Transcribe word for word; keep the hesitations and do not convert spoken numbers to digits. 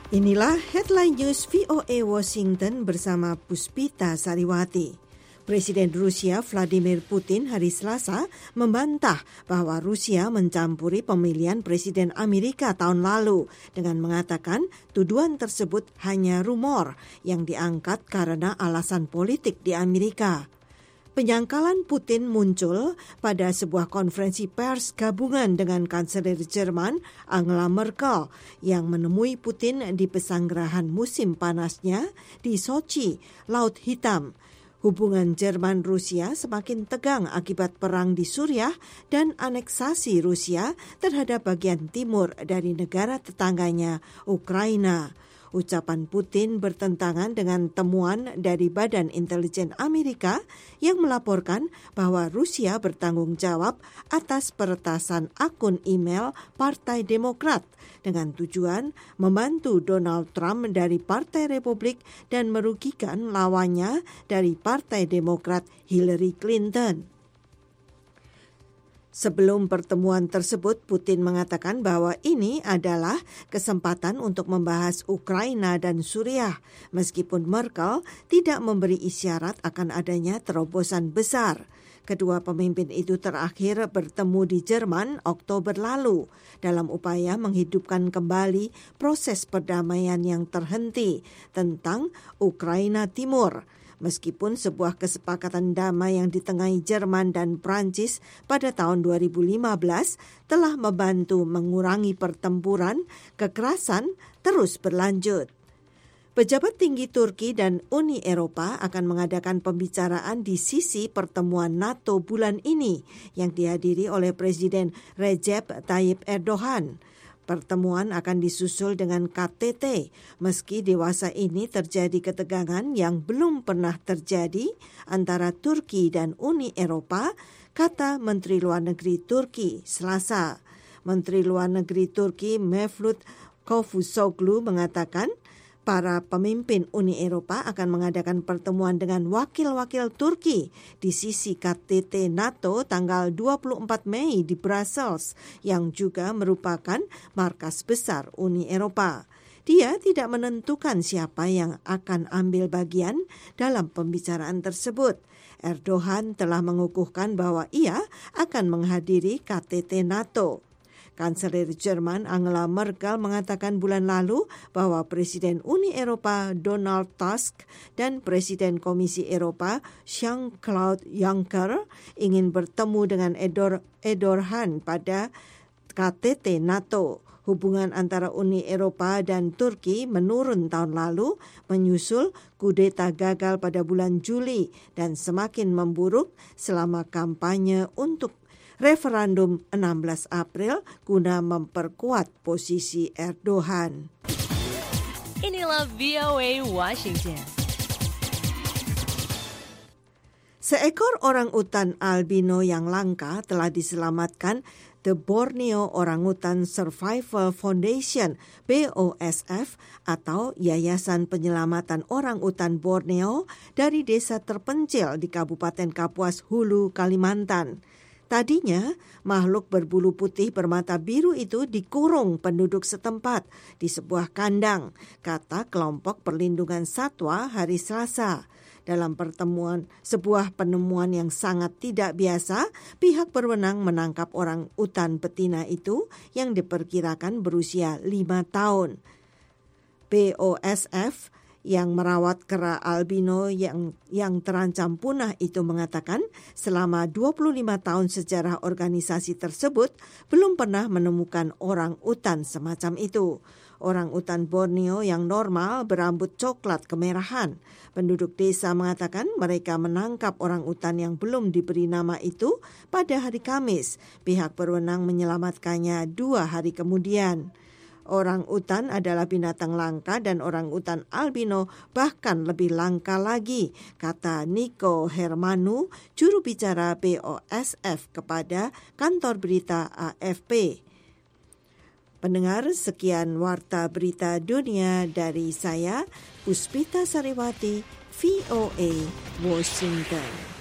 Inilah Headline News V O A Washington bersama Puspita Sariwati. Presiden Rusia Vladimir Putin hari Selasa membantah bahwa Rusia mencampuri pemilihan Presiden Amerika tahun lalu dengan mengatakan tuduhan tersebut hanya rumor yang diangkat karena alasan politik di Amerika. Penyangkalan Putin muncul pada sebuah konferensi pers gabungan dengan Kanselir Jerman Angela Merkel yang menemui Putin di pesanggerahan musim panasnya di Sochi, Laut Hitam. Hubungan Jerman-Rusia semakin tegang akibat perang di Suriah dan aneksasi Rusia terhadap bagian timur dari negara tetangganya, Ukraina. Ucapan Putin bertentangan dengan temuan dari Badan Intelijen Amerika yang melaporkan bahwa Rusia bertanggung jawab atas peretasan akun email Partai Demokrat dengan tujuan membantu Donald Trump dari Partai Republik dan merugikan lawannya dari Partai Demokrat Hillary Clinton. Sebelum pertemuan tersebut, Putin mengatakan bahwa ini adalah kesempatan untuk membahas Ukraina dan Suriah, meskipun Merkel tidak memberi isyarat akan adanya terobosan besar. Kedua pemimpin itu terakhir bertemu di Jerman Oktober lalu dalam upaya menghidupkan kembali proses perdamaian yang terhenti tentang Ukraina Timur. Meskipun sebuah kesepakatan damai yang ditengahi Jerman dan Prancis pada tahun dua ribu lima belas telah membantu mengurangi pertempuran, kekerasan terus berlanjut. Pejabat tinggi Turki dan Uni Eropa akan mengadakan pembicaraan di sisi pertemuan NATO bulan ini yang dihadiri oleh Presiden Recep Tayyip Erdogan. Pertemuan akan disusul dengan K T T, meski dewasa ini terjadi ketegangan yang belum pernah terjadi antara Turki dan Uni Eropa, kata Menteri Luar Negeri Turki Selasa. Menteri Luar Negeri Turki Mevlut Cavusoglu mengatakan para pemimpin Uni Eropa akan mengadakan pertemuan dengan wakil-wakil Turki di sisi K T T NATO tanggal dua puluh empat Mei di Brussels, yang juga merupakan markas besar Uni Eropa. Dia tidak menentukan siapa yang akan ambil bagian dalam pembicaraan tersebut. Erdogan telah mengukuhkan bahwa ia akan menghadiri K T T NATO. Kanselir Jerman Angela Merkel mengatakan bulan lalu bahwa Presiden Uni Eropa Donald Tusk dan Presiden Komisi Eropa Jean-Claude Juncker ingin bertemu dengan Erdogan pada K T T NATO. Hubungan antara Uni Eropa dan Turki menurun tahun lalu menyusul kudeta gagal pada bulan Juli dan semakin memburuk selama kampanye untuk referendum enam belas April guna memperkuat posisi Erdogan. Inilah V O A Washington. Seekor orangutan albino yang langka telah diselamatkan The Borneo Orangutan Survival Foundation B O S F atau Yayasan Penyelamatan Orangutan Borneo dari desa terpencil di Kabupaten Kapuas Hulu, Kalimantan. Tadinya, makhluk berbulu putih bermata biru itu dikurung penduduk setempat di sebuah kandang, kata kelompok perlindungan satwa hari Selasa. Dalam pertemuan sebuah penemuan yang sangat tidak biasa, pihak berwenang menangkap orang utan betina itu yang diperkirakan berusia lima tahun. B O S F yang merawat kera albino yang yang terancam punah itu mengatakan selama dua puluh lima tahun sejarah organisasi tersebut belum pernah menemukan orang utan semacam itu. Orang utan Borneo yang normal berambut coklat kemerahan. Penduduk desa mengatakan mereka menangkap orang utan yang belum diberi nama itu pada hari Kamis. Pihak berwenang menyelamatkannya dua hari kemudian. Orang utan adalah binatang langka dan orang utan albino bahkan lebih langka lagi, kata Nico Hermanu, juru bicara B O S F kepada kantor berita A F P. Pendengar, sekian warta berita dunia dari saya, Puspita Sariwati, V O A, Washington.